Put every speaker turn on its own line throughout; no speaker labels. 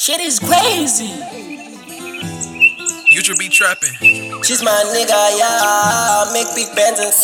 Shit is crazy.
You should be trapping.
She's my nigga, yeah. Make big bands and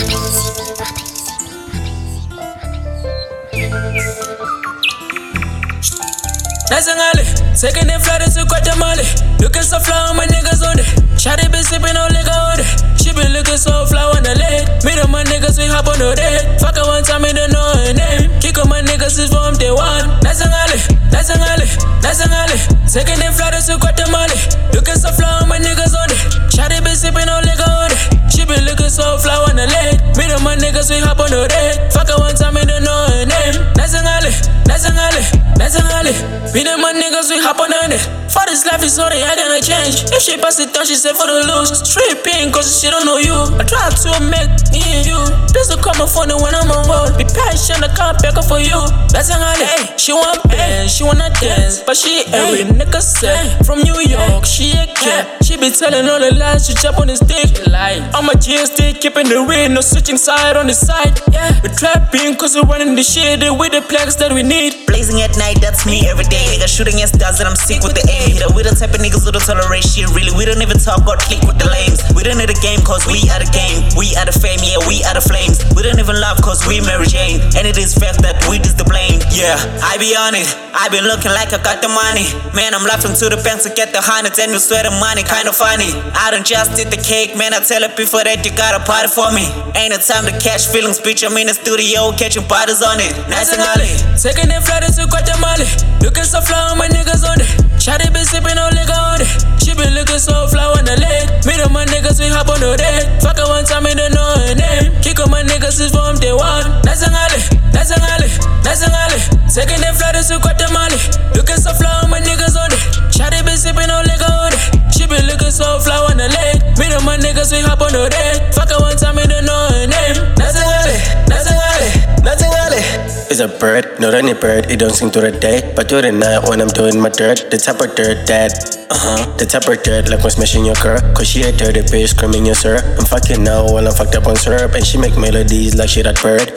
Nasangale, second and flat is a Guatemala. Looking so fly, my niggas on it. Shawty been sipping on liquor on it. She been looking so fly on the leg. Me and my niggas, we hop on the deck. Fuck her one time, me don't know her name. Kick on my niggas is from day one. Nasangale, Nasangale, Nasangale. Second and flat is a Guatemala. Looking so fly, my niggas on it. Shawty been sipping on liquor on it. She been looking so fly on the leg. Me and my niggas, we hop on the deck. Fuck her one time, me don't know her name. Nasangale, Nasangale, Nasangale. Me and my niggas, we hop on it. For this life is sorry, I gonna change. If she pass it down, she said for the lose. Straight pain, cause she don't know you. I try to make me and you. This will come funny when I'm on road. Be patient, I can't back up for you. That's how hey, she want dance, she wanna dance. But she every nigga said. From New York, she a cat. She be telling all the lies, she jump on his dick. I'm a GSD, keeping the ring, no switching side on the side. Yeah, we trapping, cause we're running the shit with the plaques that we need.
Blazing at night, that's me every day. Nigga shooting at stars and I'm sick with the aim. We the type of niggas who don't tolerate shit, really. We don't even talk or click with the lames. We don't need a game cause we are the game. We are the fame, yeah, we are the flames. We don't even love cause we Mary Jane. And it is fact that we just the blame. Yeah, I be on it. I been looking like I got the money. Man, I'm laughing to the bank to get the hundreds and you swear the money kinda funny. I don't just eat the cake, man, I tell her before that you got a party for me. Ain't no time to catch feelings, bitch, I'm in the studio catching bodies on it. Nice and early.
Second and flat is a Guatemala. Looking so fly, my niggas on it. Shawty been sipping on liquor on it. She been looking so fly on the leg. Me and my niggas, we hop on the deck. Fuck her one time, me don't know her name. Kick on my niggas is from day one. Nasangale, Nasangale, Nasangale. Second and flat is a Guatemala. Looking so fly, my niggas on it. Shawty been sipping on liquor on it. She been looking so fly on the leg. Me and my niggas, we hop on the deck. Fuck her one time, me don't know her name. Nasangale, Nasangale, Nasangale.
It's a bird, not any bird, it don't sing to the day. But to the night when I'm doing my dirt, the type of dirt that, the type of dirt like when smashing your car. Cause she a dirty bitch screaming yes sir. I'm fucking now while I'm fucked up on syrup. And she make melodies like she that bird.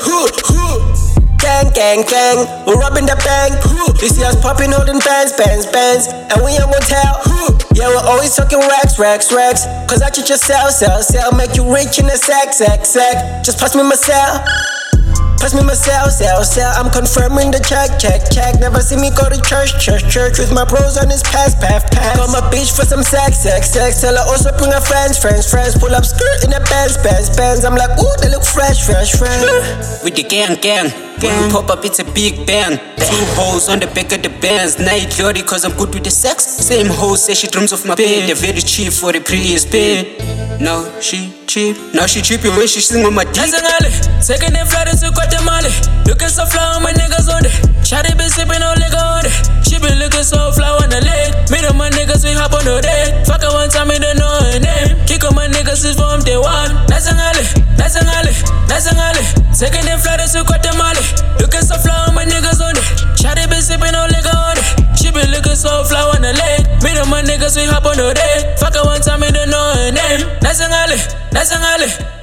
Gang, gang, gang, we're robbing the bank. You see us popping out in bands, bands, bands. And we ain't gonna tell. Yeah, we're always talking racks, racks, racks. Cause I treat you sell, sell, sell. Make you rich in a sack, sack, sack. Just pass me my cell. Pass me my cell, cell, cell. I'm confirming the check, check, check. Never see me go to church, church, church. With my bros on his pass, path, pass. Got my bitch for some sex, sex, sex. Tell her also bring her friends, friends, friends. Pull up skirt in the bands, bands, bands. I'm like, ooh, they look fresh, fresh, fresh.
With the gang, gang. When we pop up, it's a big band. Two hoes on the back of the bands. Night Lordy, cause I'm good with the sex. Same hoe say she dreams of my bed. They're very cheap for the previous bed. Now she cheap. Now she cheapin' when she sing on my dick.
Nasangale, second and flat is a Guatemala. Looking so fly, my niggas on it. Shawty been sipping on liquor on it. She been looking so fly on the leg. Me and my niggas, we hop on the deck. Fuck her one time, me don't know her name. Kick on my niggas is from day one. Nasangale, Nasangale, Nasangale. Second and flat is a Guatemala. Looking so fly, my niggas on it. Shawty been sipping on liquor on it. She been looking so fly on the leg. Me and my niggas, we hop on the deck. Fuck her one time, me don't know her name. Nasangale, Nasangale.